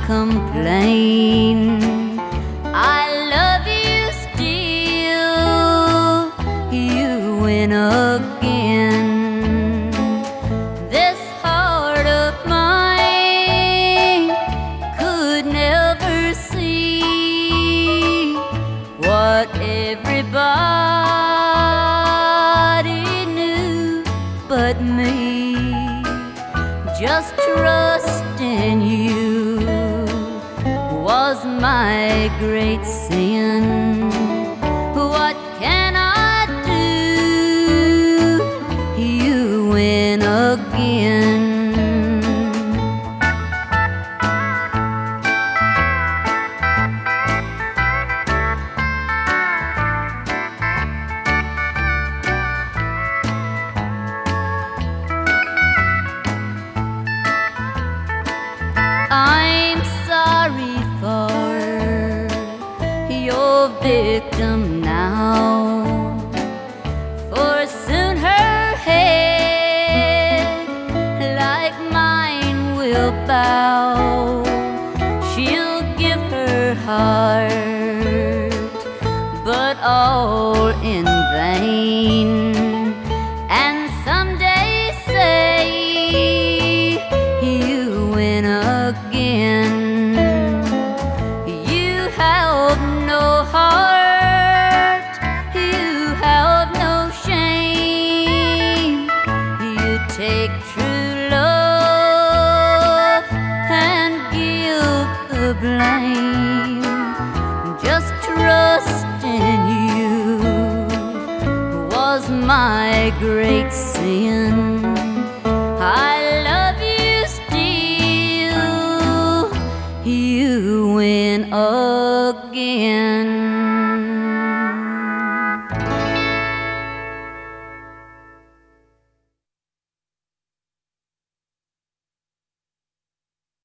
complain. I love you still, you win again. This heart of mine could never see what everybody knew but me. Just trust in you was my great sin. What can I do? You win again. I'm sorry for your victim now, for soon her head, like mine, will bow. She'll give her heart, but all in vain, and someday say you win again. You have no heart, you have no shame. You take true love and give the blame. Just trust in you was my great sin. I love you still, you win again.